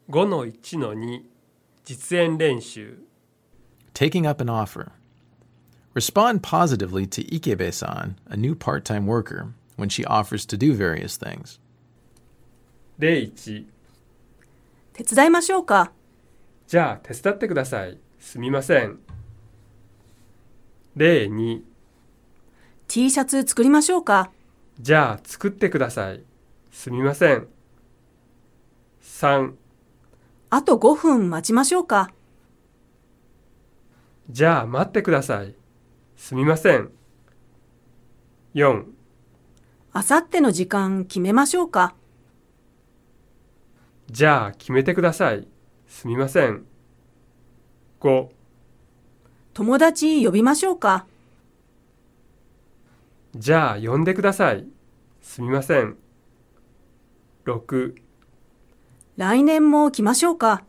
5-1-2 実演練習 Taking up an offer. Respond positively to Ikebe-san, a new part-time worker, when she offers to do various things. 01 手伝いましょうか。 じゃあ手伝ってください。すみません。02 T シャツ作りましょうか。 じゃあ作ってください。すみません。3 あと5分待ちましょうか。 じゃあ待ってください。すみません。4 あさっての時間決めましょうか。 じゃあ決めてください。すみません。5 友達呼びましょうか。 じゃあ呼んでください。すみません。6 来年も来ましょうか。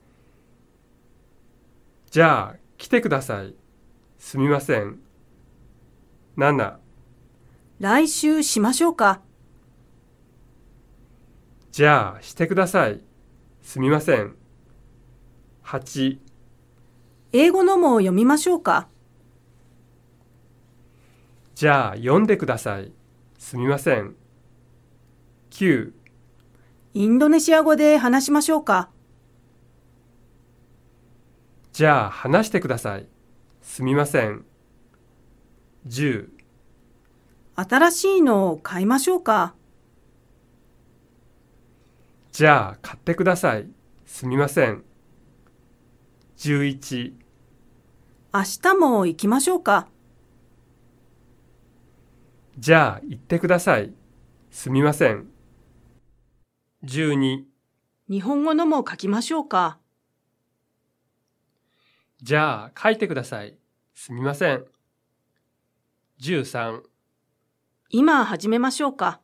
じゃあ来てください。すみません。7 来週しましょうか。 じゃあしてください。すみません。8 英語のも読みましょうか。 じゃあ読んでください。すみません。9 インドネシア語で話しましょうか。 じゃあ話してください。すみません。10 新しいのを買いましょうか。 じゃあ買ってください。すみません。11 明日も行きましょうか。 じゃあ行ってください。すみません。12 日本語のも書きましょうか。 じゃあ書いてください。すみません。13 今始めましょうか。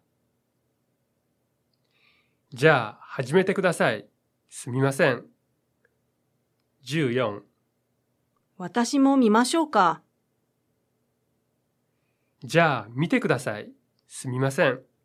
じゃあ始めてください。すみません。14 私も見ましょうか。 じゃあ見てください。すみません。